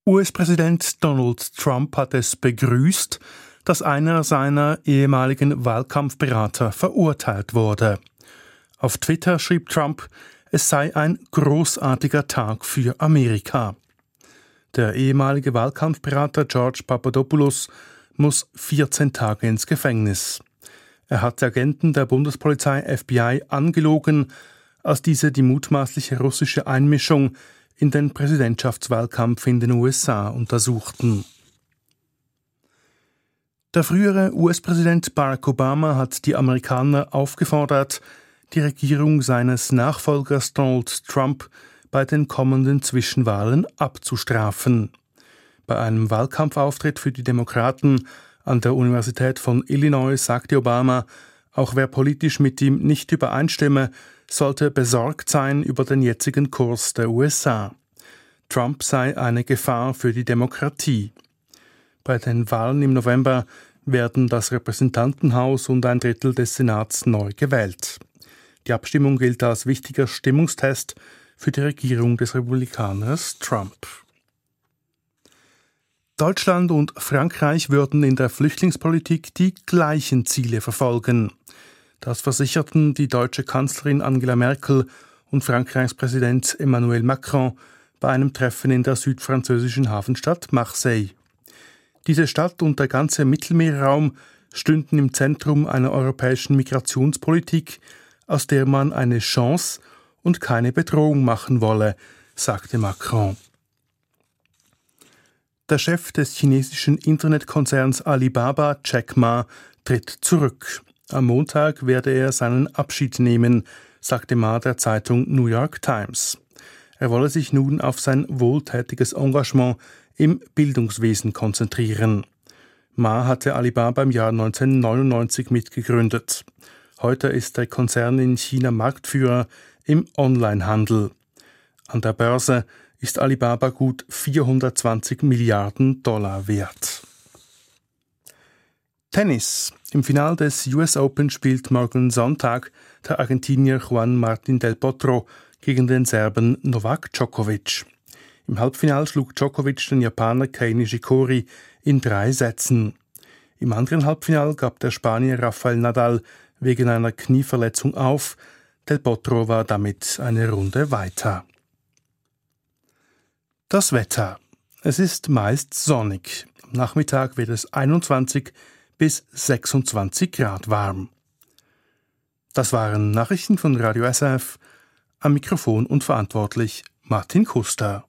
US-Präsident Donald Trump hat es begrüßt, dass einer seiner ehemaligen Wahlkampfberater verurteilt wurde. Auf Twitter schrieb Trump, es sei ein großartiger Tag für Amerika. Der ehemalige Wahlkampfberater George Papadopoulos muss 14 Tage ins Gefängnis. Er hat Agenten der Bundespolizei FBI angelogen, als diese die mutmaßliche russische Einmischung in den Präsidentschaftswahlkampf in den USA untersuchten. Der frühere US-Präsident Barack Obama hat die Amerikaner aufgefordert, die Regierung seines Nachfolgers Donald Trump bei den kommenden Zwischenwahlen abzustrafen. Bei einem Wahlkampfauftritt für die Demokraten an der Universität von Illinois sagte Obama, auch wer politisch mit ihm nicht übereinstimme, sollte besorgt sein über den jetzigen Kurs der USA. Trump sei eine Gefahr für die Demokratie. Bei den Wahlen im November werden das Repräsentantenhaus und ein Drittel des Senats neu gewählt. Die Abstimmung gilt als wichtiger Stimmungstest für die Regierung des Republikaners Trump. Deutschland und Frankreich würden in der Flüchtlingspolitik die gleichen Ziele verfolgen. Das versicherten die deutsche Kanzlerin Angela Merkel und Frankreichs Präsident Emmanuel Macron bei einem Treffen in der südfranzösischen Hafenstadt Marseille. Diese Stadt und der ganze Mittelmeerraum stünden im Zentrum einer europäischen Migrationspolitik, aus der man eine Chance und keine Bedrohung machen wolle, sagte Macron. Der Chef des chinesischen Internetkonzerns Alibaba, Jack Ma, tritt zurück. Am Montag werde er seinen Abschied nehmen, sagte Ma der Zeitung New York Times. Er wolle sich nun auf sein wohltätiges Engagement im Bildungswesen konzentrieren. Ma hatte Alibaba im Jahr 1999 mitgegründet. Heute ist der Konzern in China Marktführer im Onlinehandel. An der Börse ist Alibaba gut 420 Milliarden Dollar wert. Tennis. Im Finale des US Open spielt morgen Sonntag der Argentinier Juan Martín del Potro gegen den Serben Novak Djokovic. Im Halbfinale schlug Djokovic den Japaner Kei Nishikori in 3 Sätzen. Im anderen Halbfinale gab der Spanier Rafael Nadal wegen einer Knieverletzung auf. Del Potro war damit eine Runde weiter. Das Wetter. Es ist meist sonnig. Am Nachmittag wird es 21 bis 26 Grad warm. Das waren Nachrichten von Radio SRF. Am Mikrofon und verantwortlich Martin Kuster.